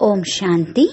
ഓം ശാന്തി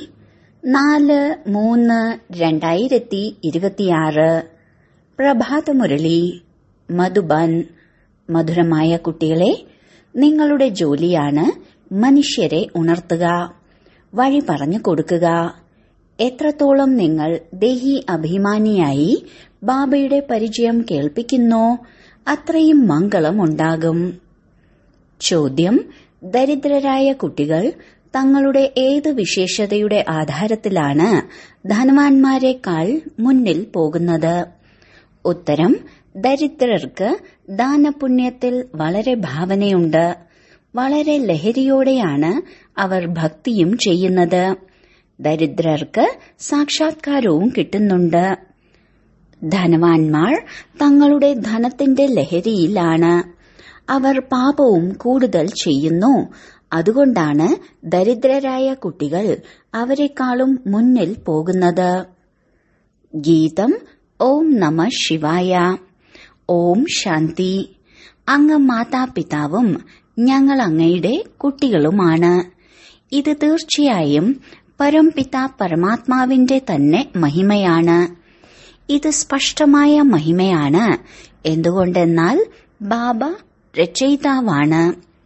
4-3-2026 പ്രഭാതമുരളി മധുബൻ. മധുരമായ കുട്ടികളെ, നിങ്ങളുടെ ജോലിയാണ് മനുഷ്യരെ ഉണർത്തുക, വഴി പറഞ്ഞു കൊടുക്കുക. എത്രത്തോളം നിങ്ങൾ ദേഹി അഭിമാനിയായി ബാബയുടെ പരിചയം കേൾപ്പിക്കുന്നോ അത്രയും മംഗളം ഉണ്ടാകും. ചോദ്യം: ദരിദ്രരായ കുട്ടികൾ തങ്ങളുടെ ഏത് വിശേഷതയുടെ ആധാരത്തിലാണ് ധനവാന്മാരെക്കാൾ മുന്നിൽ പോകുന്നത്? ഉത്തരം: ദരിദ്രർക്ക് ദാനപുണ്യത്തിൽ വളരെ ഭാവനയുണ്ട്. വളരെ ലഹരിയോടെയാണ് അവർ ഭക്തിയും ചെയ്യുന്നത്. ദരിദ്രർക്ക് സാക്ഷാത്കാരവും കിട്ടുന്നുണ്ട്. ധനവാന്മാർ തങ്ങളുടെ ധനത്തിന്റെ ലഹരിയിലാണ്. അവർ പാപവും കൂടുതൽ ചെയ്യുന്നു. അതുകൊണ്ടാണ് ദരിദ്രരായ കുട്ടികൾ അവരെക്കാളും മുന്നിൽ പോകുന്നത്. ഗീതം: ഓം നമ ശിവായ. ഓം ശാന്തി. അങ്ങ് മാതാപിതാവും ഞങ്ങൾ അങ്ങയുടെ കുട്ടികളുമാണ്. ഇത് തീർച്ചയായും പരംപിത പരമാത്മാവിന്റെ തന്നെ മഹിമയാണ്. ഇത് സ്പഷ്ടമായ മഹിമയാണ്. എന്തുകൊണ്ടെന്നാൽ ബാബ രചയിതാവാണ്.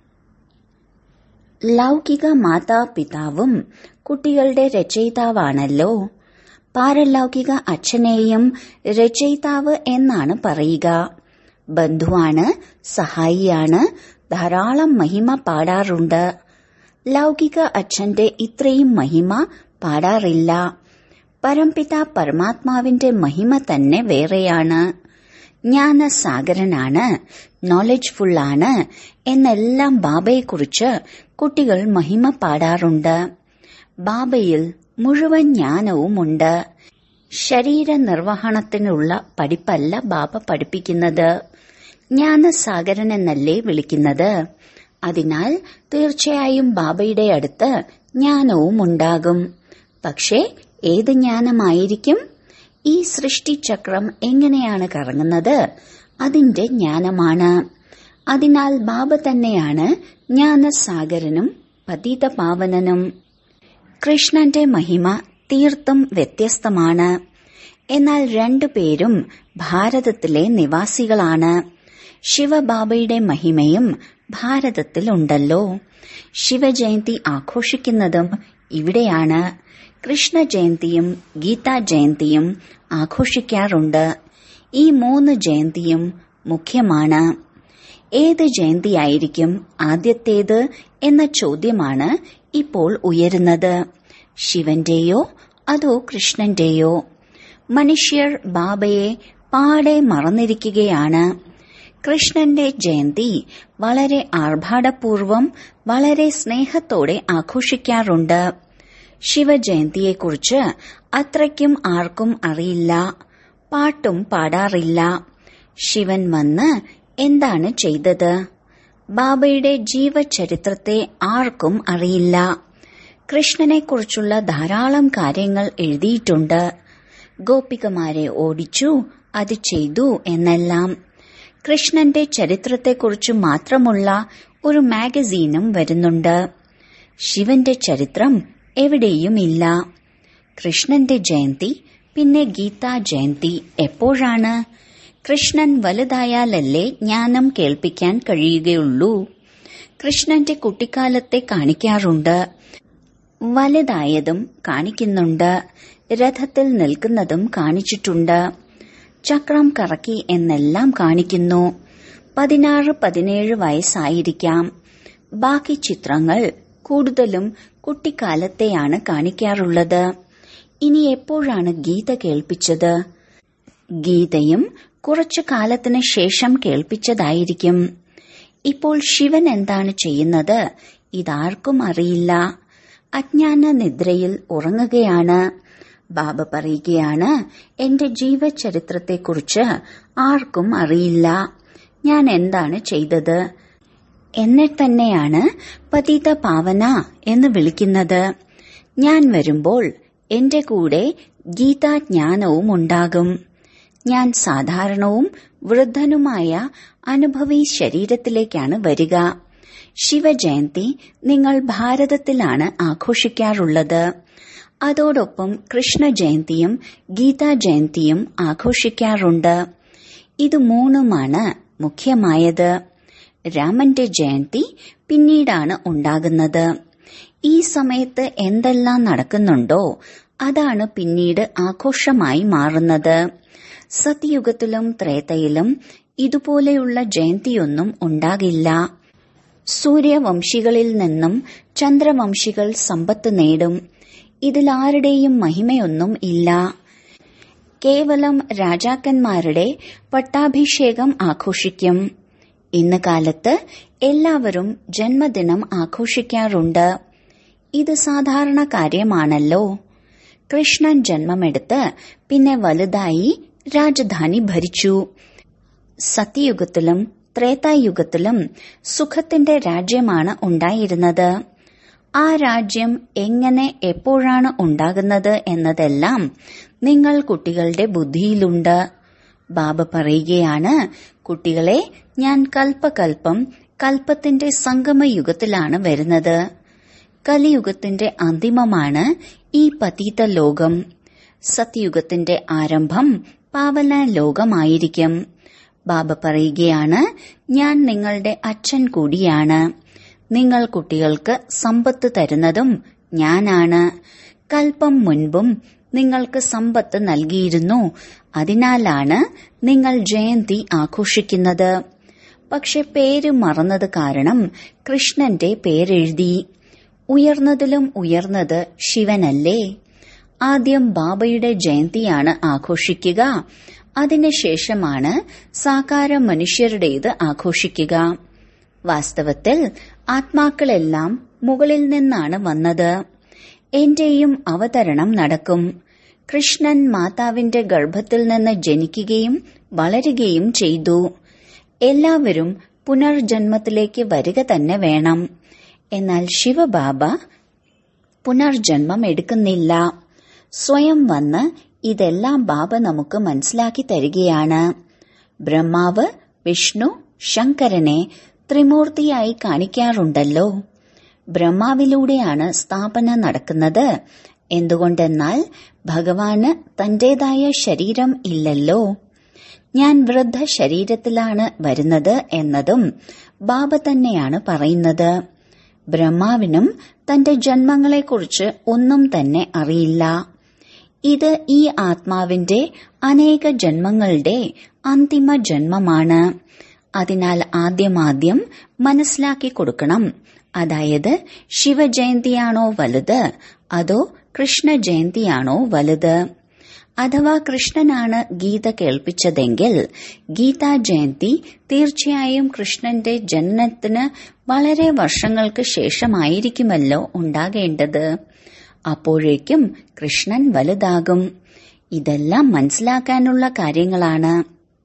ലൗകിക മാതാപിതാവും കുട്ടികളുടെ രചയിതാവാണല്ലോ. പാരലൗകിക അച്ഛനെയും രചയിതാവ് എന്നാണ് പറയുക. ബന്ധുവാണ്, സഹായിയാണ്, ധാരാളം മഹിമ പാടാറുണ്ട്. ലൗകിക അച്ഛന്റെ ഇത്രയും മഹിമ പാടാറില്ല. പരംപിത പരമാത്മാവിന്റെ മഹിമ തന്നെ വേറെയാണ്. ജ്ഞാനസാഗരനാണ്, നോളജ്ഫുള്ളാണ് എന്നെല്ലാം ബാബയെക്കുറിച്ച് കുട്ടികൾ മഹിമ പാടാറുണ്ട്. ബാബയിൽ മുഴുവൻ ജ്ഞാനവുമുണ്ട്. ശരീര നിർവഹണത്തിനുള്ള പഠിപ്പല്ല ബാബ പഠിപ്പിക്കുന്നത്. ജ്ഞാനസാഗരൻ എന്നല്ലേ വിളിക്കുന്നത്. അതിനാൽ തീർച്ചയായും ബാബയുടെ അടുത്ത് ജ്ഞാനവും ഉണ്ടാകും. പക്ഷേ ഏത് ജ്ഞാനമായിരിക്കും? ഈ സൃഷ്ടിചക്രം എങ്ങനെയാണ് കറങ്ങുന്നത്, അതിന്റെ ജ്ഞാനമാണ്. അതിനാൽ ബാബ തന്നെയാണ് ജ്ഞാനസാഗരനും പതിതപാവനനും. കൃഷ്ണന്റെ മഹിമ തീർത്തും വ്യത്യസ്തമാണ്. എന്നാൽ രണ്ടുപേരും ഭാരതത്തിലെ നിവാസികളാണ്. ശിവബാബയുടെ മഹിമയും ഭാരതത്തിലുണ്ടല്ലോ. ശിവജയന്തി ആഘോഷിക്കുന്നതും ഇവിടെയാണ്. കൃഷ്ണ ജയന്തിയും ഗീതാ ജയന്തിയും ആഘോഷിക്കാറുണ്ട്. ഈ 3 ജയന്തിയും മുഖ്യമാണ്. ഏത് ജയന്തിയായിരിക്കും ആദ്യത്തേത് എന്ന ചോദ്യമാണ് ഇപ്പോൾ ഉയരുന്നത്. ശിവന്റെയോ അതോ കൃഷ്ണന്റെയോ? മനുഷ്യർ ബാബയെ പാടെ മറന്നിരിക്കുകയാണ്. കൃഷ്ണന്റെ ജയന്തി വളരെ ആർഭാടപൂർവം, വളരെ സ്നേഹത്തോടെ ആഘോഷിക്കാറുണ്ട്. ശിവജയന്തിയെക്കുറിച്ച് അത്രയ്ക്കും ആർക്കും അറിയില്ല. പാട്ടും പാടാറില്ല. ശിവൻ വന്ന് എന്താണ് ചെയ്തത്? ബാബയുടെ ജീവചരിത്രത്തെ ആർക്കും അറിയില്ല. കൃഷ്ണനെക്കുറിച്ചുള്ള ധാരാളം കാര്യങ്ങൾ എഴുതിയിട്ടുണ്ട്. ഗോപികമാരെ ഓടിച്ചു, അത് ചെയ്തു എന്നെല്ലാം. കൃഷ്ണന്റെ ചരിത്രത്തെക്കുറിച്ച് മാത്രമുള്ള ഒരു മാഗസീനും വരുന്നുണ്ട്. ശിവന്റെ ചരിത്രം എവിടെയുമില്ല. കൃഷ്ണന്റെ ജയന്തി പിന്നെ ഗീതാ ജയന്തി എപ്പോഴാണ്? കൃഷ്ണൻ വലുതായാലല്ലേ ജ്ഞാനം കേൾപ്പിക്കാൻ കഴിയുകയുള്ളൂ. കൃഷ്ണന്റെ കുട്ടിക്കാലത്തെ കാണിക്കാറുണ്ട്. വലുതായതും കാണിക്കുന്നുണ്ട്. രഥത്തിൽ നിൽക്കുന്നതും കാണിച്ചിട്ടുണ്ട്. ചക്രം കറക്കി എന്നെല്ലാം കാണിക്കുന്നു. 16-17 വയസ്സായിരിക്കാം. ബാക്കി ചിത്രങ്ങൾ കൂടുതലും കുട്ടിക്കാലത്തെയാണ് കാണിക്കാറുള്ളത്. ഇനി എപ്പോഴാണ് ഗീത കേൾപ്പിച്ചത്? ഗീതയും കുറച്ചു കാലത്തിന് ശേഷം കേൾപ്പിച്ചതായിരിക്കും. ഇപ്പോൾ ശിവൻ എന്താണ് ചെയ്യുന്നത്? ഇതാർക്കും അറിയില്ല. അജ്ഞാന നിദ്രയിൽ ഉറങ്ങുകയാണ്. ബാബ പറയുകയാണ്, എന്റെ ജീവചരിത്രത്തെക്കുറിച്ച് ആർക്കും അറിയില്ല. ഞാൻ എന്താണ് ചെയ്തത്? എന്നെ തന്നെയാണ് പതിത പാവന എന്ന് വിളിക്കുന്നത്. ഞാൻ വരുമ്പോൾ എന്റെ കൂടെ ഗീതാജ്ഞാനവും ഉണ്ടാകും. ഞാൻ സാധാരണവും വൃദ്ധനുമായ അനുഭവി ശരീരത്തിലേക്കാണ് വരിക. ശിവജയന്തി നിങ്ങൾ ഭാരതത്തിലാണ് ആഘോഷിക്കാറുള്ളത്. അതോടൊപ്പം കൃഷ്ണ ജയന്തിയും ഗീതാ ജയന്തിയും ആഘോഷിക്കാറുണ്ട്. ഇത് മൂന്നുമാണ് മുഖ്യമായത്. രാമന്റെ ജയന്തി പിന്നീടാണ് ഉണ്ടാകുന്നത്. ഈ സമയത്ത് എന്തെല്ലാം നടക്കുന്നുണ്ടോ അതാണ് പിന്നീട് ആഘോഷമായി മാറുന്നത്. സത്യയുഗത്തിലും ത്രേതയിലും ഇതുപോലെയുള്ള ജയന്തിയൊന്നും ഉണ്ടാകില്ല. സൂര്യവംശികളിൽ നിന്നും ചന്ദ്രവംശികൾ സമ്പത്ത് നേടും. ഇതിലാരുടെയും മഹിമയൊന്നും ഇല്ല. കേവലം രാജാക്കന്മാരുടെ പട്ടാഭിഷേകം ആഘോഷിക്കും. ഇന്ന് കാലത്ത് എല്ലാവരും ജന്മദിനം ആഘോഷിക്കാറുണ്ട്. ഇത് സാധാരണ കാര്യമാണല്ലോ. കൃഷ്ണൻ ജന്മമെടുത്ത് പിന്നെ വലുതായി രാജധാനി ഭരിച്ചു. സത്യയുഗത്തിലും ത്രേതായുഗത്തിലും സുഖത്തിന്റെ രാജ്യമാണ് ഉണ്ടായിരുന്നത്. ആ രാജ്യം എങ്ങനെ എപ്പോഴാണ് ഉണ്ടാകുന്നത് എന്നതെല്ലാം നിങ്ങൾ കുട്ടികളുടെ ബുദ്ധിയിലുണ്ട്. ബാബ പറയുകയാണ്, കുട്ടികളെ, ഞാൻ കൽപ്പകൽപ്പം കൽപ്പത്തിന്റെ സംഗമയുഗത്തിലാണ് വരുന്നത്. കലിയുഗത്തിന്റെ അന്തിമമാണ് ഈ പതീത ലോകം. സത്യയുഗത്തിന്റെ ആരംഭം പാവന ലോകമായിരിക്കും. ബാബ പറയുകയാണ്, ഞാൻ നിങ്ങളുടെ അച്ഛൻ കൂടിയാണ്. നിങ്ങൾ കുട്ടികൾക്ക് സമ്പത്ത് തരുന്നതും ഞാനാണ്. കൽപ്പം മുൻപും നിങ്ങൾക്ക് സമ്പത്ത് നൽകിയിരുന്നു. അതിനാലാണ് നിങ്ങൾ ജയന്തി ആഘോഷിക്കുന്നത്. പക്ഷെ പേര് മറന്നത് കാരണം കൃഷ്ണന്റെ പേരെഴുതി. ഉയർന്നതിലും ഉയർന്നത് ശിവനല്ലേ? ആദ്യം ബാബയുടെ ജയന്തിയാണ് ആഘോഷിക്കുക. അതിനുശേഷമാണ് സാകാര മനുഷ്യരുടേത് ആഘോഷിക്കുക. വാസ്തവത്തിൽ ആത്മാക്കളെല്ലാം മുകളിൽ നിന്നാണ് വന്നത്. എന്റെയും അവതരണം നടക്കും. കൃഷ്ണൻ മാതാവിന്റെ ഗർഭത്തിൽ നിന്ന് ജനിക്കുകയും വളരുകയും ചെയ്തു. എല്ലാവരും പുനർജന്മത്തിലേക്ക് വരിക തന്നെ വേണം. എന്നാൽ ശിവബാബ പുനർജന്മം എടുക്കുന്നില്ല. സ്വയം വന്ന് ഇതെല്ലാം ബാബ നമുക്ക് മനസ്സിലാക്കി തരികയാണ്. ബ്രഹ്മാവ്, വിഷ്ണു, ശങ്കരനെ ത്രിമൂർത്തിയായി കാണിക്കാറുണ്ടല്ലോ. ബ്രഹ്മാവിലൂടെയാണ് സ്ഥാപന നടക്കുന്നത്. എന്തുകൊണ്ടെന്നാൽ ഭഗവാന് തന്റേതായ ശരീരം ഇല്ലല്ലോ. ഞാൻ വൃദ്ധ ശരീരത്തിലാണ് വരുന്നത് എന്നതും ബാബ തന്നെയാണ് പറയുന്നത്. ബ്രഹ്മാവിനും തന്റെ ജന്മങ്ങളെക്കുറിച്ച് ഒന്നും തന്നെ അറിയില്ല. ഇത് ഈ ആത്മാവിന്റെ അനേക ജന്മങ്ങളുടെ അന്തിമ ജന്മമാണ്. അതിനാൽ ആദ്യം മനസ്സിലാക്കി കൊടുക്കണം. അതായത് ശിവജയന്തിയാണോ വലുത് അതോ കൃഷ്ണ ജയന്തിയാണോ വലുത്? അഥവാ കൃഷ്ണനാണ് ഗീത കേൾപ്പിച്ചതെങ്കിൽ ഗീതാ ജയന്തി തീർച്ചയായും കൃഷ്ണന്റെ ജനനത്തിന് വളരെ വർഷങ്ങൾക്ക് ശേഷമായിരിക്കുമല്ലോ ഉണ്ടാകേണ്ടത്. അപ്പോഴേക്കും കൃഷ്ണൻ വലുതാകും. ഇതെല്ലാം മനസ്സിലാക്കാനുള്ള കാര്യങ്ങളാണ്.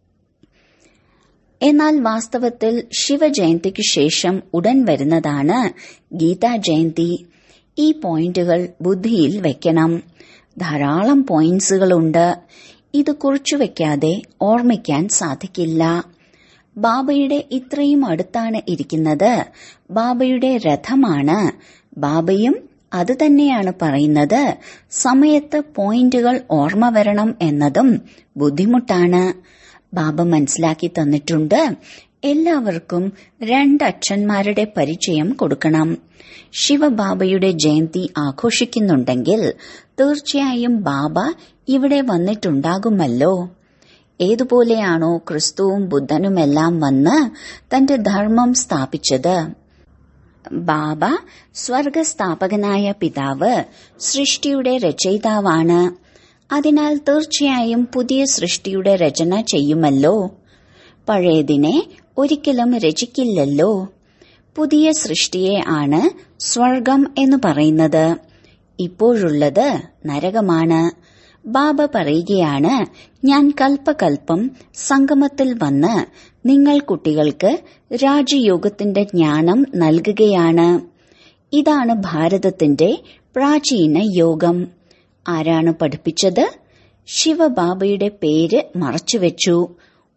എന്നാൽ വാസ്തവത്തിൽ ശിവജയന്തിക്ക് ശേഷം ഉടൻ വരുന്നതാണ് ഗീതാ ജയന്തി. ഈ പോയിന്റുകൾ ബുദ്ധിയിൽ വെക്കണം. ധാരാളം പോയിന്റ്സുകളുണ്ട്. ഇത് കുറിച്ചുവെക്കാതെ ഓർമ്മിക്കാൻ സാധിക്കില്ല. ബാബയുടെ ഇത്രയും അടുത്താണ് ഇരിക്കുന്നത്. ബാബയുടെ രഥമാണ്. ബാബയും അത് തന്നെയാണ് പറയുന്നത്. സമയത്ത് പോയിന്റുകൾ ഓർമ്മ വരണം എന്നതും ബുദ്ധിമുട്ടാണ്. ബാബ മനസ്സിലാക്കി തന്നിട്ടുണ്ട്. എല്ലാവർക്കും 2 അച്ഛന്മാരുടെ പരിചയം കൊടുക്കണം. ശിവബാബയുടെ ജയന്തി ആഘോഷിക്കുന്നുണ്ടെങ്കിൽ തീർച്ചയായും ബാബ ഇവിടെ വന്നിട്ടുണ്ടാകുമല്ലോ. ഏതുപോലെയാണോ ക്രിസ്തുവും ബുദ്ധനുമെല്ലാം വന്ന് തന്റെ ധർമ്മം സ്ഥാപിച്ചത്. ബാബ സ്വർഗസ്ഥാപകനായ പിതാവ്, സൃഷ്ടിയുടെ രചയിതാവാണ്. അതിനാൽ തീർച്ചയായും പുതിയ സൃഷ്ടിയുടെ രചന ചെയ്യുമല്ലോ. പഴയതിനെ ഒരിക്കലും രചിക്കില്ലല്ലോ. പുതിയ സൃഷ്ടിയെ ആണ് സ്വർഗം എന്ന് പറയുന്നത്. ഇപ്പോഴുള്ളത് നരകമാണ്. ബാബ പറയുകയാണ്, ഞാൻ കൽപ്പകൽപ്പം സംഗമത്തിൽ വന്ന് നിങ്ങൾ കുട്ടികൾക്ക് രാജയോഗത്തിന്റെ ജ്ഞാനം നൽകുകയാണ്. ഇതാണ് ഭാരതത്തിന്റെ പ്രാചീന യോഗം. ആരാണ് പഠിപ്പിച്ചത്? ശിവബാബയുടെ പേര് മറച്ചുവെച്ചു.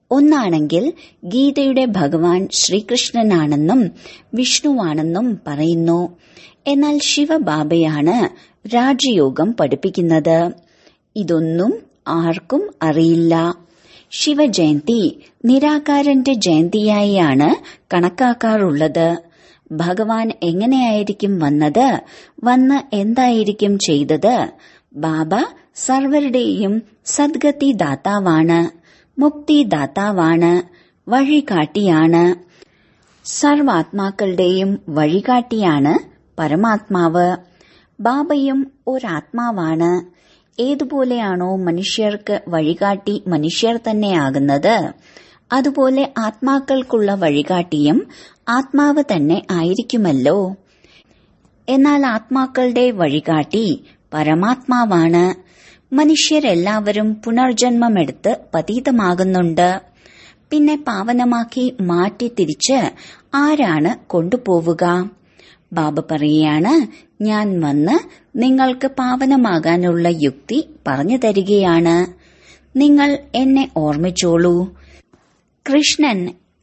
ഒന്നാണെങ്കിൽ ഗീതയുടെ ഭഗവാൻ ശ്രീകൃഷ്ണനാണെന്നും വിഷ്ണുവാണെന്നും പറയുന്നു. എന്നാൽ ശിവബാബയാണ് രാജയോഗം പഠിപ്പിക്കുന്നത്. ഇതൊന്നും ആർക്കും അറിയില്ല. ശിവജയന്തി നിരാകാരന്റെ ജയന്തിയായാണ് കണക്കാക്കാറുള്ളത്. ഭഗവാൻ എങ്ങനെയായിരിക്കും വന്നത്, വന്ന് എന്തായിരിക്കും ചെയ്തത്? ബാബ സർവരുടെയും സദ്ഗതി ദാതാവാണ്, മുക്തിദാതാവാണ്, വഴികാട്ടിയാണ്. സർവാത്മാക്കളുടെയും വഴികാട്ടിയാണ് പരമാത്മാവ്. ബാബയും ഒരാത്മാവാണ്. ഏതുപോലെയാണോ മനുഷ്യർക്ക് വഴികാട്ടി മനുഷ്യർ തന്നെയാകുന്നത്, അതുപോലെ ആത്മാക്കൾക്കുള്ള വഴികാട്ടിയും ആത്മാവ് തന്നെ ആയിരിക്കുമല്ലോ. എന്നാൽ ആത്മാക്കളുടെ വഴികാട്ടി പരമാത്മാവാണ്. മനുഷ്യരെല്ലാവരും പുനർജന്മമെടുത്ത് പതീതമാകുന്നുണ്ട്. പിന്നെ പാവനമാക്കി മാറ്റി തിരിച്ച് ആരാണ് കൊണ്ടുപോവുക? ബാബ പറയുകയാണ്, ഞാൻ വന്ന് നിങ്ങൾക്ക് പാവനമാകാനുള്ള യുക്തി പറഞ്ഞു തരികയാണ്. നിങ്ങൾ എന്നെ ഓർമ്മിച്ചോളൂ. കൃഷ്ണൻ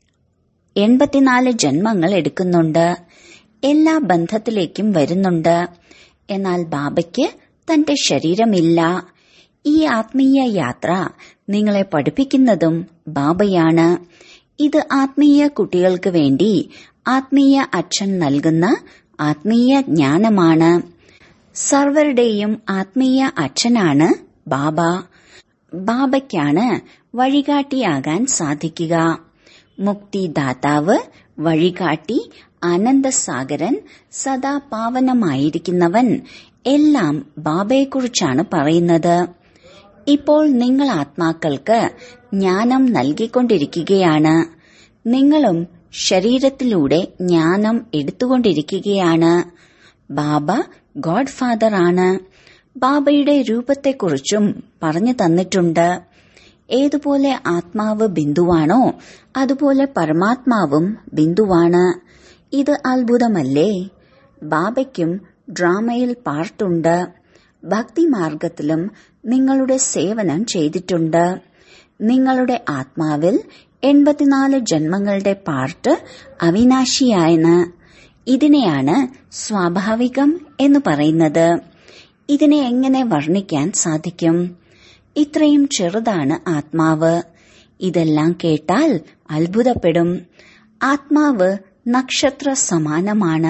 84 ജന്മങ്ങൾ എടുക്കുന്നുണ്ട്, എല്ലാ ബന്ധത്തിലേക്കും വരുന്നുണ്ട്. എന്നാൽ ബാബയ്ക്ക് തന്റെ ശരീരമില്ല. ഈ ആത്മീയ യാത്ര നിങ്ങളെ പഠിപ്പിക്കുന്നതും ബാബയാണ്. ഇത് ആത്മീയ കുട്ടികൾക്ക് വേണ്ടി ആത്മീയ അച്ഛൻ നൽകുന്ന ആത്മീയ ജ്ഞാനമാണ്. സർവരുടെയും ആത്മീയ അച്ഛനാണ് ബാബ. ബാബയ്ക്കാണ് വഴികാട്ടിയാകാൻ സാധിക്കുക. മുക്തിദാതാവ്, വഴികാട്ടി, ആനന്ദസാഗരൻ, സദാ പാവനമായിരിക്കുന്നവൻ എല്ലാം ബാബയെക്കുറിച്ചാണ് പറയുന്നത്. ഇപ്പോൾ നിങ്ങൾ ആത്മാക്കൾക്ക് ജ്ഞാനം നൽകിക്കൊണ്ടിരിക്കുകയാണ്. നിങ്ങളും ശരീരത്തിലൂടെ ജ്ഞാനം എടുത്തുകൊണ്ടിരിക്കുകയാണ്. ബാബ ഗോഡ് ഫാദർ ആണ്. ബാബയുടെ രൂപത്തെക്കുറിച്ചും പറഞ്ഞു തന്നിട്ടുണ്ട്. ഏതുപോലെ ആത്മാവ് ബിന്ദുവാണോ അതുപോലെ പരമാത്മാവും ബിന്ദുവാണ്. ഇത് അത്ഭുതമല്ലേ? ബാബയ്ക്കും ഡ്രാമയിൽ പാർട്ടുണ്ട്. ഭക്തിമാർഗത്തിലും നിങ്ങളുടെ സേവനം ചെയ്തിട്ടുണ്ട്. നിങ്ങളുടെ ആത്മാവിൽ 84 ജന്മങ്ങളുടെ പാർട്ട് അവിനാശിയാണ്. ഇതിനെയാണ് സ്വാഭാവികം എന്ന് പറയുന്നത്. ഇതിനെ എങ്ങനെ വർണ്ണിക്കാൻ സാധിക്കും? ഇത്രയും ചെറുതാണ് ആത്മാവ്. ഇതെല്ലാം കേട്ടാൽ അത്ഭുതപ്പെടും. ആത്മാവ് നക്ഷത്ര സമാനമാണ്.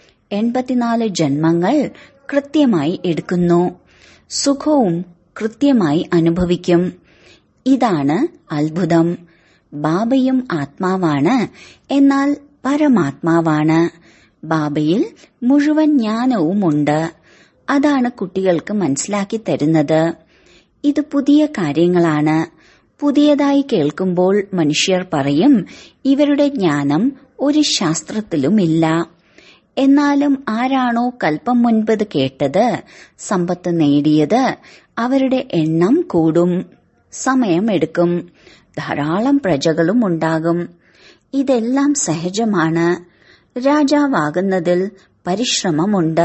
84 ജന്മങ്ങൾ കൃത്യമായി എടുക്കുന്നു. സുഖവും കൃത്യമായി അനുഭവിക്കും. ഇതാണ് അത്ഭുതം. ബാബയും ആത്മാവാണ്, എന്നാൽ പരമാത്മാവാണ്. ബാബയിൽ മുഴുവൻ ജ്ഞാനവുമുണ്ട്. അതാണ് കുട്ടികൾക്ക് മനസ്സിലാക്കി തരുന്നത്. ഇത് പുതിയ കാര്യങ്ങളാണ്. പുതിയതായി കേൾക്കുമ്പോൾ മനുഷ്യർ പറയും, ഇവരുടെ ജ്ഞാനം ഒരു ശാസ്ത്രത്തിലുമില്ല. എന്നാലും ആരാണോ കൽപ്പം മുൻപത് കേട്ടത്, സമ്പത്ത് നേടിയത്, അവരുടെ എണ്ണം കൂടും. സമയമെടുക്കും. ധാരാളം പ്രജകളും ഉണ്ടാകും. ഇതെല്ലാം സഹജമാണ്. രാജാവാകുന്നതിൽ പരിശ്രമമുണ്ട്.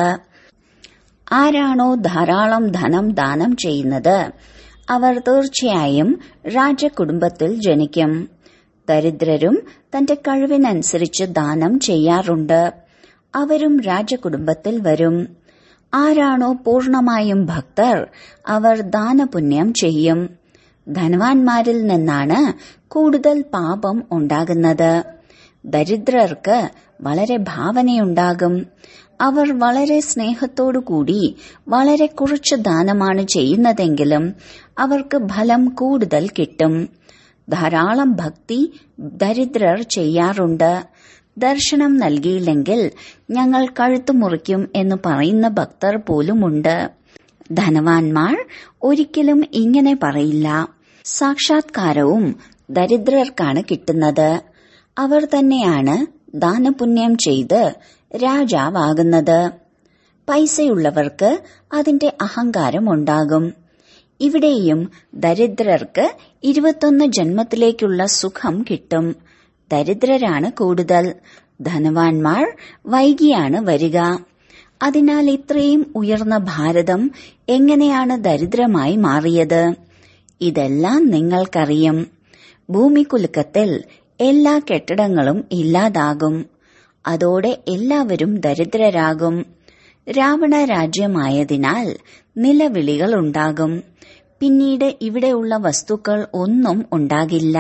ആരാണോ ധാരാളം ധനം ദാനം ചെയ്യുന്നത്, അവർ തീർച്ചയായും രാജകുടുംബത്തിൽ ജനിക്കും. ദരിദ്രരും തന്റെ കഴിവിനനുസരിച്ച് ദാനം ചെയ്യാറുണ്ട്. അവരും രാജകുടുംബത്തിൽ വരും. ആരാണോ പൂർണമായും ഭക്തർ, അവർ ദാനപുണ്യം ചെയ്യും. ധനവാന്മാരിൽ നിന്നാണ് കൂടുതൽ പാപം ഉണ്ടാകുന്നത്. ദരിദ്രർക്ക് വളരെ ഭാവനയുണ്ടാകും. അവർ വളരെ സ്നേഹത്തോടുകൂടി വളരെ കുറച്ച് ദാനമാണ് ചെയ്യുന്നതെങ്കിലും അവർക്ക് ഫലം കൂടുതൽ കിട്ടും. ധാരാളം ഭക്തി ദരിദ്രർ ചെയ്യാറുണ്ട്. ദർശനം നൽകിയില്ലെങ്കിൽ ഞങ്ങൾ കഴുത്തു മുറിക്കും എന്ന് പറയുന്ന ഭക്തർ പോലുമുണ്ട്. ധനവാന്മാർ ഒരിക്കലും ഇങ്ങനെ പറയില്ല. സാക്ഷാത്കാരവും ദരിദ്രർക്കാണ് കിട്ടുന്നത്. അവർ തന്നെയാണ് ദാനപുണ്യം ചെയ്ത് രാജാവാകുന്നത്. പൈസയുള്ളവർക്ക് അതിന്റെ അഹങ്കാരമുണ്ടാകും. ഇവിടെയും ദരിദ്രർക്ക് 21 ജന്മത്തിലേക്കുള്ള സുഖം കിട്ടും. ദരിദ്രരാണ് കൂടുതൽ. ധനവാന്മാർ വൈകിയാണ് വരിക. അതിനാൽ ഇത്രയും ഉയർന്ന ഭാരതം എങ്ങനെയാണ് ദരിദ്രമായി മാറിയത്? ഇതെല്ലാം നിങ്ങൾക്കറിയും. ഭൂമികുലുക്കത്തിൽ എല്ലാ കെട്ടിടങ്ങളും ഇല്ലാതാകും. അതോടെ എല്ലാവരും ദരിദ്രരാകും. രാവണ രാജ്യമായതിനാൽ നിലവിളികൾ ഉണ്ടാകും. പിന്നീട് ഇവിടെയുള്ള വസ്തുക്കൾ ഒന്നും ഉണ്ടാകില്ല.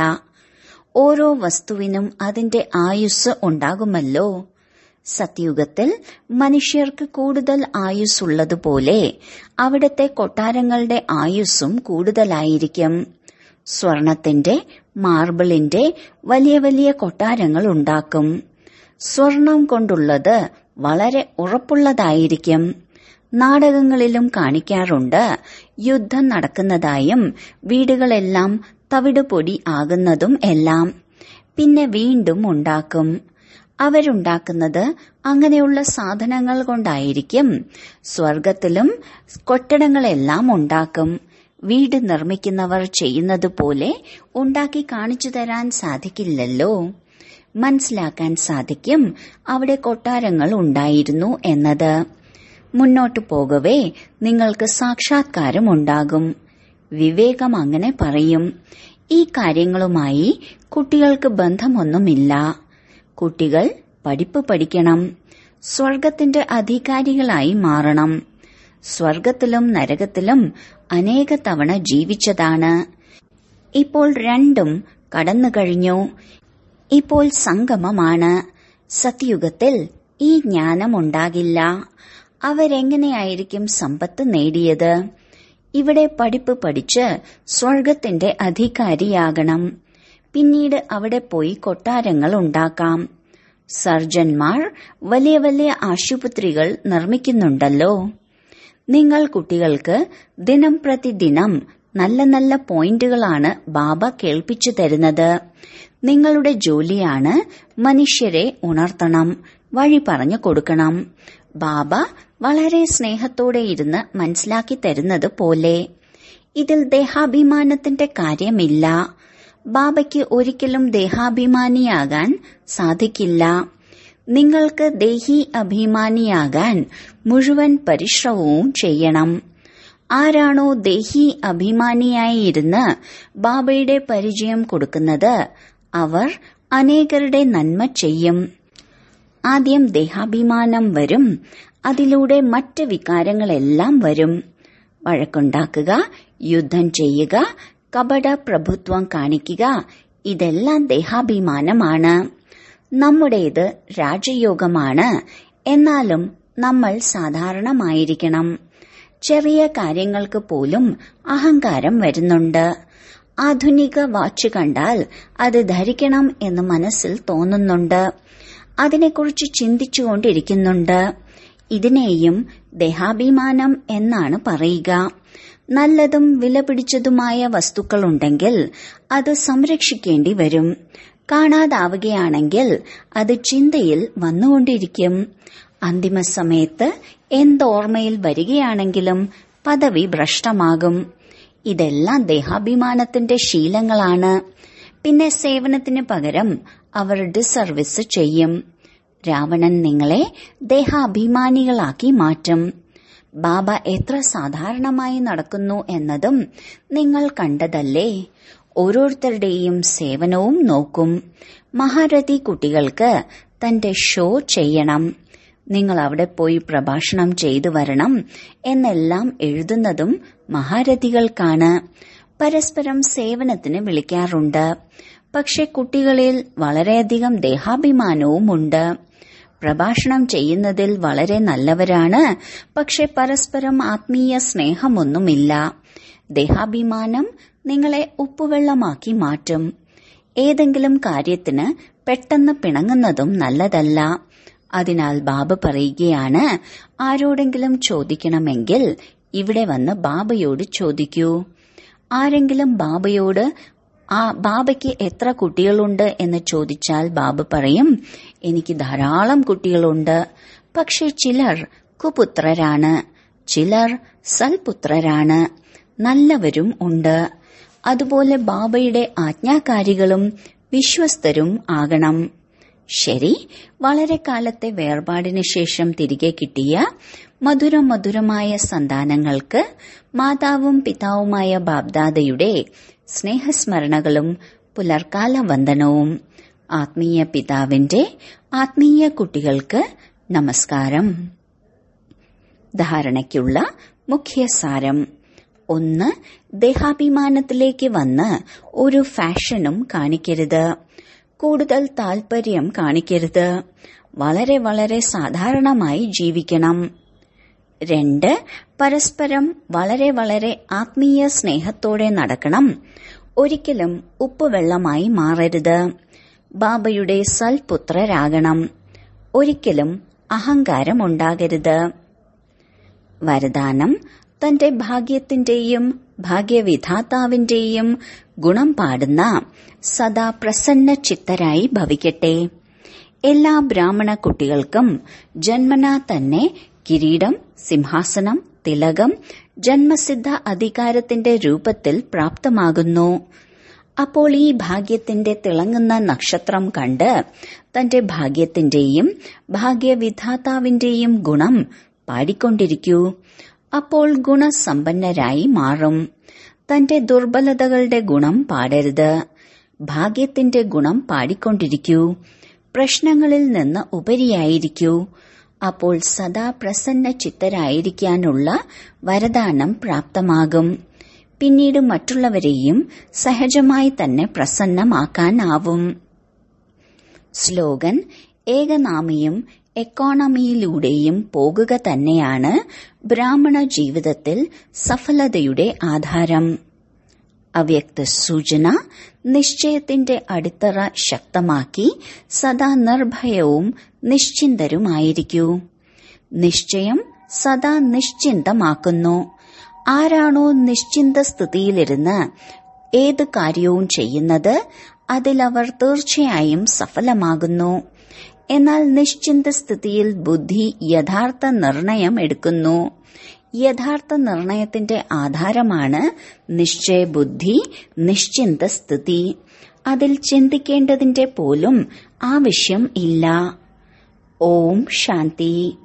ഓരോ വസ്തുവിനും അതിന്റെ ആയുസ് ഉണ്ടാകുമല്ലോ. സത്യുഗത്തിൽ മനുഷ്യർക്ക് കൂടുതൽ ആയുസ്സുള്ളതുപോലെ അവിടത്തെ കൊട്ടാരങ്ങളുടെ ആയുസ്സും കൂടുതലായിരിക്കും. സ്വർണത്തിന്റെ, മാർബിളിന്റെ വലിയ വലിയ കൊട്ടാരങ്ങൾ ഉണ്ടാക്കും. സ്വർണം കൊണ്ടുള്ളത് വളരെ ഉറപ്പുള്ളതായിരിക്കും. നാടകങ്ങളിലും കാണിക്കാറുണ്ട് യുദ്ധം നടക്കുന്നതായും വീടുകളെല്ലാം തവിടുപൊടി ആകുന്നതും എല്ലാം. പിന്നെ വീണ്ടും ഉണ്ടാക്കും. അവരുണ്ടാക്കുന്നത് അങ്ങനെയുള്ള സാധനങ്ങൾ കൊണ്ടായിരിക്കും. സ്വർഗത്തിലും കെട്ടിടങ്ങളെല്ലാം ഉണ്ടാക്കും. വീട് നിർമ്മിക്കുന്നവർ ചെയ്യുന്നത് പോലെ ഉണ്ടാക്കി കാണിച്ചു തരാൻ സാധിക്കില്ലല്ലോ. മനസ്സിലാക്കാൻ സാധിക്കും അവിടെ കൊട്ടാരങ്ങൾ ഉണ്ടായിരുന്നു എന്നത്. മുന്നോട്ടു പോകവേ നിങ്ങൾക്ക് സാക്ഷാത്കാരം ഉണ്ടാകും. വിവേകം അങ്ങനെ പറയും. ഈ കാര്യങ്ങളുമായി കുട്ടികൾക്ക് ബന്ധമൊന്നുമില്ല. കുട്ടികൾ പഠിപ്പ് പഠിക്കണം. സ്വർഗത്തിന്റെ അധികാരികളായി മാറണം. സ്വർഗത്തിലും നരകത്തിലും അനേക തവണ ജീവിച്ചതാണ്. ഇപ്പോൾ രണ്ടും കടന്നു കഴിഞ്ഞു. ഇപ്പോൾ സംഗമമാണ്. സത്യുഗത്തിൽ ഈ ജ്ഞാനമുണ്ടാകില്ല. അവരെങ്ങനെയായിരിക്കും സമ്പത്ത് നേടിയത്? ഇവിടെ പഠിപ്പ് പഠിച്ച് സ്വർഗത്തിന്റെ അധികാരിയാകണം. പിന്നീട് അവിടെ പോയി കൊട്ടാരങ്ങൾ ഉണ്ടാക്കാം. സർജന്മാർ വലിയ വലിയ ആശുപത്രികൾ നിർമ്മിക്കുന്നുണ്ടല്ലോ. നിങ്ങൾ കുട്ടികൾക്ക് ദിനം പ്രതിദിനം നല്ല നല്ല പോയിന്റുകളാണ് ബാബ കേൾപ്പിച്ചു തരുന്നത്. നിങ്ങളുടെ ജോലിയാണ് മനുഷ്യരെ ഉണർത്തണം, വഴി പറഞ്ഞു കൊടുക്കണം. ബാബ വളരെ സ്നേഹത്തോടെ ഇരുന്ന് മനസ്സിലാക്കി തരുന്നത് പോലെ. ഇതിൽ ദേഹാഭിമാനത്തിന്റെ കാര്യമില്ല. ബാബയ്ക്ക് ഒരിക്കലും ദേഹാഭിമാനിയാകാൻ സാധിക്കില്ല. നിങ്ങൾക്ക് ദേഹി അഭിമാനിയാകാൻ മുഴുവൻ പരിശ്രമവും ചെയ്യണം. ആരാണോ ദേഹി അഭിമാനിയായി ഇരുന്ന് ബാബയുടെ പരിചയം കൊടുക്കുന്നത് അവർ അനേകരുടെ നന്മ ചെയ്യും. ആദ്യം ദേഹാഭിമാനം വരും. അതിലൂടെ മറ്റ് വികാരങ്ങളെല്ലാം വരും. വഴക്കുണ്ടാക്കുക, യുദ്ധം ചെയ്യുക, കപട പ്രഭുത്വം കാണിക്കുക, ഇതെല്ലാം ദേഹാഭിമാനമാണ്. നമ്മുടേത് രാജയോഗമാണ്. എന്നാലും നമ്മൾ സാധാരണമായിരിക്കണം. ചെറിയ കാര്യങ്ങൾക്ക് പോലും അഹങ്കാരം വരുന്നുണ്ട്. ആധുനിക വാച്ച് കണ്ടാൽ അത് ധരിക്കണം എന്ന് മനസ്സിൽ തോന്നുന്നുണ്ട്. അതിനെക്കുറിച്ച് ചിന്തിച്ചുകൊണ്ടിരിക്കുന്നുണ്ട്. ഇതിനെയും ദേഹാഭിമാനം എന്നാണ് പറയുക. നല്ലതും വിലപിടിച്ചതുമായ വസ്തുക്കളുണ്ടെങ്കിൽ അത് സംരക്ഷിക്കേണ്ടി വരും. കാണാതാവുകയാണെങ്കിൽ അത് ചിന്തയിൽ വന്നുകൊണ്ടിരിക്കും. അന്തിമ സമയത്ത് എന്തോർമ്മയിൽ വരികയാണെങ്കിലും പദവി ഭ്രഷ്ടമാകും. ഇതെല്ലാം ദേഹാഭിമാനത്തിന്റെ ശീലങ്ങളാണ്. പിന്നെ സേവനത്തിന് പകരം അവർ ഡിസർവീസ് ചെയ്യും. രാവണൻ നിങ്ങളെ ദേഹാഭിമാനികളാക്കി മാറ്റും. ബാബ എത്ര സാധാരണമായി നടക്കുന്നു എന്നതും നിങ്ങൾ കണ്ടതല്ലേ. ഓരോരുത്തരുടെയും സേവനവും നോക്കും. മഹാരഥി കുട്ടികൾക്ക് തന്റെ ഷോ ചെയ്യണം. നിങ്ങൾ അവിടെ പോയി പ്രഭാഷണം ചെയ്തു വരണം എന്നെല്ലാം എഴുതുന്നതും മഹാരഥികൾക്കാണ്. പരസ്പരം സേവനത്തിന് വിളിക്കാറുണ്ട്. പക്ഷെ കുട്ടികളിൽ വളരെയധികം ദേഹാഭിമാനവുമുണ്ട്. പ്രഭാഷണം ചെയ്യുന്നതിൽ വളരെ നല്ലവരാണ്. പക്ഷെ പരസ്പരം ആത്മീയ സ്നേഹമൊന്നുമില്ല. ദേഹാഭിമാനം നിങ്ങളെ ഉപ്പുവെള്ളമാക്കി മാറ്റും. ഏതെങ്കിലും കാര്യത്തിന് പെട്ടെന്ന് പിണങ്ങുന്നതും നല്ലതല്ല. അതിനാൽ ബാബ പറയുകയാണ്, ആരോടെങ്കിലും ചോദിക്കണമെങ്കിൽ ഇവിടെ വന്ന് ബാബയോട് ചോദിക്കൂ. ആരെങ്കിലും ബാബയോട് ബാബയ്ക്ക് എത്ര കുട്ടികളുണ്ട് എന്ന് ചോദിച്ചാൽ ബാബ പറയും, എനിക്ക് ധാരാളം കുട്ടികളുണ്ട്. പക്ഷെ ചിലർ കുപുത്രരാണ്, ചിലർ സൽപുത്രരാണ്, നല്ലവരും ഉണ്ട്. അതുപോലെ ബാബയുടെ ആജ്ഞാകാരികളും വിശ്വസ്തരും ആകണം. ശരി, വളരെ കാലത്തെ വേർപാടിന് ശേഷം തിരികെ കിട്ടിയ മധുരമധുരമായ സന്താനങ്ങൾക്ക് മാതാവും പിതാവുമായ ബാബ്ദാദയുടെ സ്നേഹസ്മരണകളും പുലർക്കാല വന്ദനവും. ആത്മീയ പിതാവിന്റെ ആത്മീയ കുട്ടികൾക്ക് നമസ്കാരം. ധാരണയ്ക്കുള്ള മുഖ്യസാരം. 1. ദേഹാഭിമാനത്തിലേക്ക് വന്ന് ഒരു ഫാഷനും കാണിക്കരുത്. കൂടുതൽ താൽപര്യം കാണിക്കരുത്. വളരെ വളരെ സാധാരണമായി ജീവിക്കണം. 2. പരസ്പരം വളരെ വളരെ ആത്മീയ സ്നേഹത്തോടെ നടക്കണം. ഒരിക്കലും ഉപ്പുവെള്ളമായി മാറരുത്. ബാബയുടെ സൽപുത്രരാകണം. ഒരിക്കലും അഹങ്കാരമുണ്ടാകരുത്. വരദാനം. തന്റെ ഭാഗ്യത്തിന്റെയും ഭാഗ്യവിധാതാവിന്റെയും ഗുണം പാടുന്ന സദാ പ്രസന്ന ചിത്തരായി ഭവിക്കട്ടെ. എല്ലാ ബ്രാഹ്മണ കുട്ടികൾക്കും ജന്മനാ തന്നെ കിരീടം, സിംഹാസനം, തിലകം ജന്മസിദ്ധ അധികാരത്തിന്റെ രൂപത്തിൽ പ്രാപ്തമാകുന്നു. അപ്പോൾ ഈ ഭാഗ്യത്തിന്റെ തിളങ്ങുന്ന നക്ഷത്രം കണ്ട് തന്റെ ഭാഗ്യത്തിന്റെയും ഭാഗ്യവിധാതാവിന്റെയും ഗുണം പാടിക്കൊണ്ടിരിക്കൂ. അപ്പോൾ ഗുണസമ്പന്നരായി മാറും. തന്റെ ദുർബലതകളുടെ ഗുണം പാടരുത്. ഭാഗ്യത്തിന്റെ ഗുണം പാടിക്കൊണ്ടിരിക്കൂ. പ്രശ്നങ്ങളിൽ നിന്ന് ഉപരിയായിരിക്കൂ. അപ്പോൾ സദാ പ്രസന്ന ചിത്തരായിരിക്കാനുള്ള വരദാനം പ്രാപ്തമാകും. പിന്നീട് മറ്റുള്ളവരെയും സഹജമായി തന്നെ പ്രസന്നമാക്കാനാവും. സ്ലോഗൻ. ഏകനാമിയും എക്കോണമിയിലൂടെയും പോകുക തന്നെയാണ് ബ്രാഹ്മണ ജീവിതത്തിൽ സഫലതയുടെ ആധാരം. അവ്യക്ത സൂചന. നിശ്ചയത്തിന്റെ അടിത്തറ ശക്തമാക്കി സദാ നിർഭയവും നിശ്ചിന്തരുമായിരിക്കൂ. നിശ്ചയം സദാ നിശ്ചിന്തമാക്കുന്നു. ആരാണോ നിശ്ചിന്ത സ്ഥിതിയിലിരുന്ന് ഏത് കാര്യവും ചെയ്യുന്നത് അതിലവർ തീർച്ചയായും സഫലമാകുന്നു. എന്നാൽ നിശ്ചിന്ത സ്ഥിതിയിൽ ബുദ്ധി യഥാർത്ഥ നിർണയം എടുക്കുന്നു. യഥാർത്ഥ നിർണയത്തിന്റെ ആധാരമാണ് നിശ്ചയബുദ്ധി, നിശ്ചിന്ത സ്ഥിതി. അതിൽ ചിന്തിക്കേണ്ടതിന്റെ പോലും ആവശ്യം ഇല്ല. ഓം ശാന്തി.